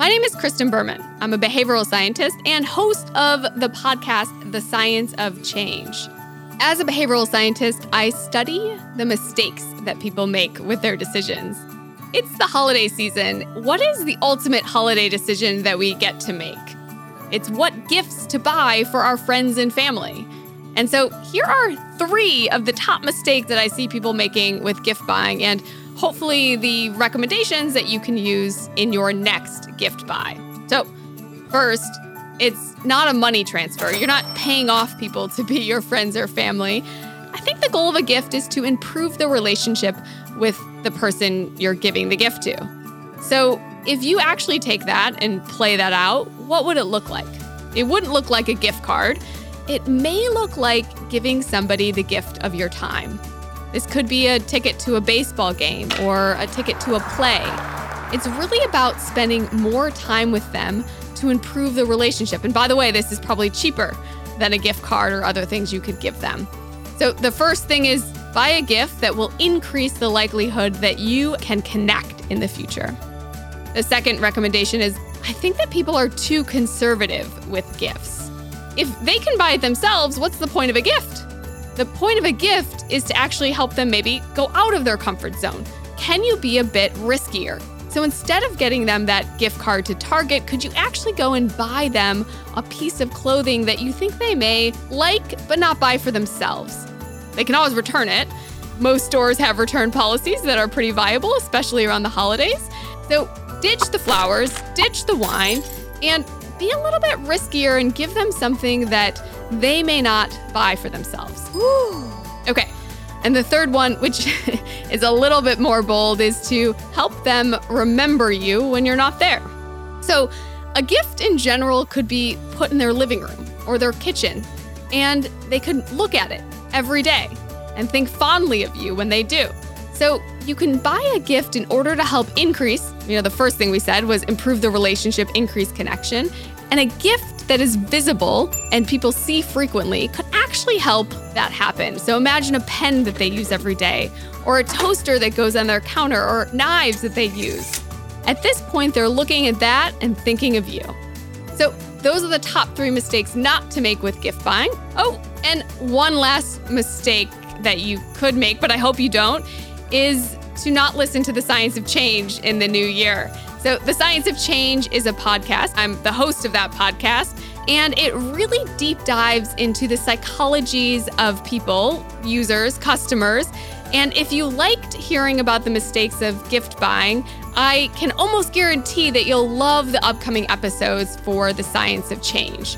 My name is Kristen Berman. I'm a behavioral scientist and host of the podcast, The Science of Change. As a behavioral scientist, I study the mistakes that people make with their decisions. It's the holiday season. What is the ultimate holiday decision that we get to make? It's what gifts to buy for our friends and family. And so here are 3 of the top mistakes that I see people making with gift buying, and hopefully the recommendations that you can use in your next gift buy. So first, it's not a money transfer. You're not paying off people to be your friends or family. I think the goal of a gift is to improve the relationship with the person you're giving the gift to. So if you actually take that and play that out, what would it look like? It wouldn't look like a gift card. It may look like giving somebody the gift of your time. This could be a ticket to a baseball game or a ticket to a play. It's really about spending more time with them to improve the relationship. And by the way, this is probably cheaper than a gift card or other things you could give them. So the first thing is buy a gift that will increase the likelihood that you can connect in the future. The second recommendation is, I think that people are too conservative with gifts. If they can buy it themselves, what's the point of a gift? The point of a gift is to actually help them maybe go out of their comfort zone. Can you be a bit riskier? So instead of getting them that gift card to Target, could you actually go and buy them a piece of clothing that you think they may like but not buy for themselves? They can always return it. Most stores have return policies that are pretty viable, especially around the holidays. So ditch the flowers, ditch the wine, and be a little bit riskier and give them something that they may not buy for themselves. Woo. Okay. And the third one, which is a little bit more bold, is to help them remember you when you're not there. So a gift in general could be put in their living room or their kitchen, and they could look at it every day and think fondly of you when they do. So you can buy a gift in order to help increase, the first thing we said was improve the relationship, increase connection. And a gift that is visible and people see frequently could actually help that happen. So imagine a pen that they use every day, or a toaster that goes on their counter, or knives that they use. At this point, they're looking at that and thinking of you. So those are the top 3 mistakes not to make with gift buying. Oh, and one last mistake that you could make, but I hope you don't, is to not listen to The Science of Change in the new year. So The Science of Change is a podcast. I'm the host of that podcast, and it really deep dives into the psychologies of people, users, customers. And if you liked hearing about the mistakes of gift buying, I can almost guarantee that you'll love the upcoming episodes for The Science of Change.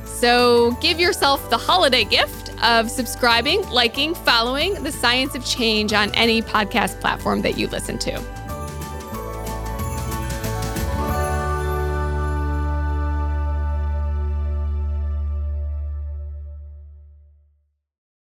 So give yourself the holiday gift of subscribing, liking, following The Science of Change on any podcast platform that you listen to.